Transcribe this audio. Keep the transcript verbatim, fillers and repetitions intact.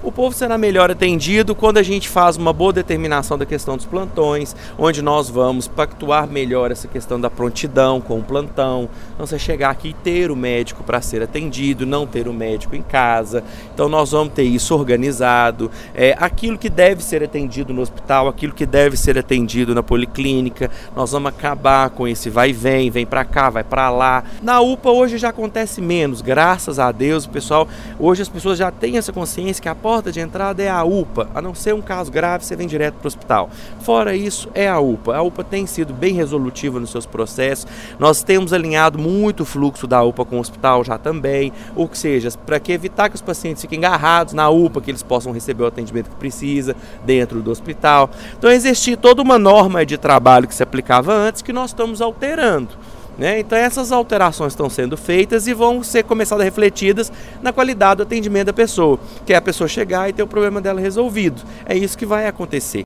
O povo será melhor atendido quando a gente faz uma boa determinação da questão dos plantões, onde nós vamos pactuar melhor essa questão da prontidão com o plantão. Então você chegar aqui e ter o médico para ser atendido, não ter o médico em casa. Então nós vamos ter isso organizado, é, aquilo que deve ser atendido no hospital, aquilo que deve ser atendido na policlínica, nós vamos acabar com esse vai e vem, vem para cá, vai para lá. Na U P A hoje já acontece menos, graças a Deus, o pessoal, hoje as pessoas já têm essa consciência que a porta de entrada é a U P A, a não ser um caso grave, você vem direto para o hospital. Fora isso, é a U P A. A U P A tem sido bem resolutiva nos seus processos, nós temos alinhado muito o fluxo da U P A com o hospital já também, ou seja, para que evitar que os pacientes fiquem agarrados na U P A, que eles possam receber o atendimento que precisa dentro do hospital. Então existia toda uma norma de trabalho que se aplicava antes que nós estamos alterando. Né? Então essas alterações estão sendo feitas e vão ser começadas refletidas na qualidade do atendimento da pessoa, que é a pessoa chegar e ter o problema dela resolvido. É isso que vai acontecer.